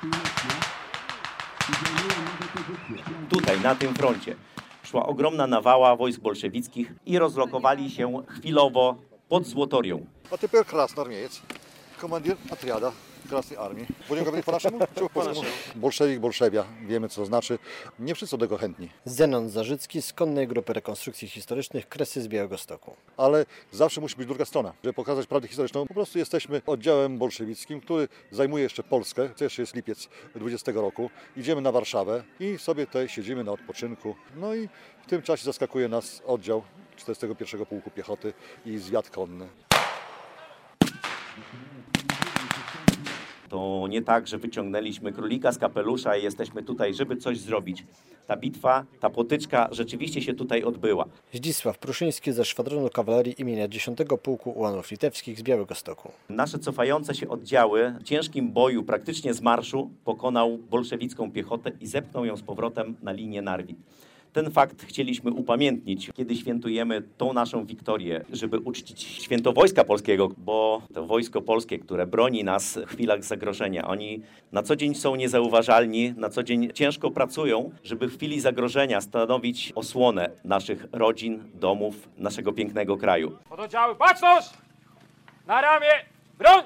Tutaj, na tym froncie, szła ogromna nawała wojsk bolszewickich i rozlokowali się chwilowo pod Złotorią. A teraz krasnoarmiejec, komandir atriada Krasnej Armii. Będziemy mówić po naszemu czy po polskiemu? Bolszewik, bolszewia, wiemy co to znaczy. Nie wszyscy do tego chętni. Zenon Zarzycki z Konnej Grupy Rekonstrukcji Historycznych Kresy z Białegostoku. Ale zawsze musi być druga strona. Żeby pokazać prawdę historyczną, po prostu jesteśmy oddziałem bolszewickim, który zajmuje jeszcze Polskę. To jeszcze jest lipiec 20 roku. Idziemy na Warszawę i sobie tutaj siedzimy na odpoczynku. No i w tym czasie zaskakuje nas oddział 41 Pułku Piechoty i zwiad konny. To nie tak, że wyciągnęliśmy królika z kapelusza i jesteśmy tutaj, żeby coś zrobić. Ta bitwa, ta potyczka rzeczywiście się tutaj odbyła. Zdzisław Pruszyński ze Szwadronu Kawalerii imienia 10 Pułku Ułanów Litewskich z Białegostoku. Nasze cofające się oddziały w ciężkim boju, praktycznie z marszu, pokonał bolszewicką piechotę i zepchnął ją z powrotem na linię Narwin. Ten fakt chcieliśmy upamiętnić, kiedy świętujemy tą naszą wiktorię, żeby uczcić święto Wojska Polskiego, bo to Wojsko Polskie, które broni nas w chwilach zagrożenia, oni na co dzień są niezauważalni, na co dzień ciężko pracują, żeby w chwili zagrożenia stanowić osłonę naszych rodzin, domów, naszego pięknego kraju. Pododdziały, baczność! Na ramię, broń!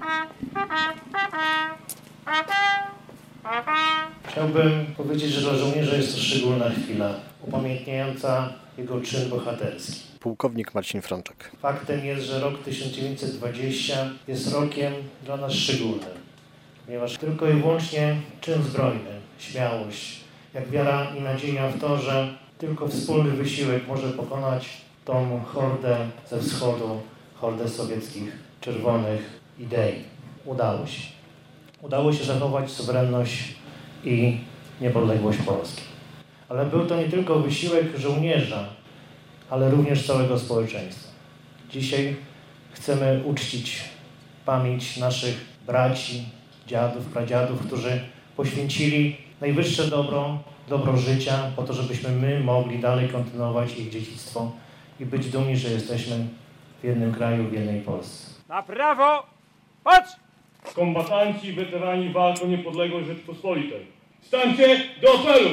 Chciałbym powiedzieć, że dla żołnierza jest to szczególna chwila, upamiętniająca jego czyn bohaterski. Pułkownik Marcin Frączek. Faktem jest, że rok 1920 jest rokiem dla nas szczególnym, ponieważ tylko i wyłącznie czyn zbrojny, śmiałość, jak wiara i nadzieja w to, że tylko wspólny wysiłek może pokonać tą hordę ze wschodu, hordę sowieckich, czerwonych idei. Udało się. Udało się zachować suwerenność i niepodległość Polski. Ale był to nie tylko wysiłek żołnierza, ale również całego społeczeństwa. Dzisiaj chcemy uczcić pamięć naszych braci, dziadów, pradziadów, którzy poświęcili najwyższe dobro życia po to, żebyśmy my mogli dalej kontynuować ich dziedzictwo i być dumni, że jesteśmy w jednym kraju, w jednej Polsce. Na prawo, patrz! Kombatanci, weterani walk o niepodległość Rzeczypospolitej. Stańcie do celu!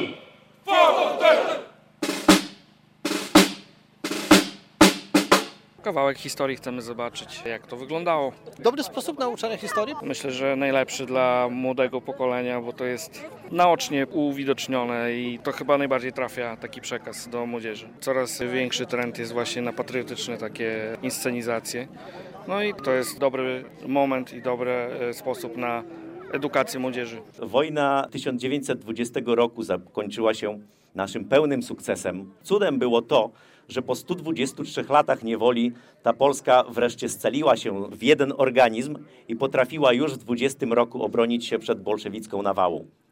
Kawałek historii chcemy zobaczyć, jak to wyglądało. Dobry sposób nauczania historii? Myślę, że najlepszy dla młodego pokolenia, bo to jest naocznie uwidocznione i to chyba najbardziej trafia taki przekaz do młodzieży. Coraz większy trend jest właśnie na patriotyczne takie inscenizacje. No i to jest dobry moment i dobry sposób na edukację młodzieży. Wojna 1920 roku zakończyła się naszym pełnym sukcesem. Cudem było to, że po 123 latach niewoli ta Polska wreszcie scaliła się w jeden organizm i potrafiła już w 20 roku obronić się przed bolszewicką nawałą.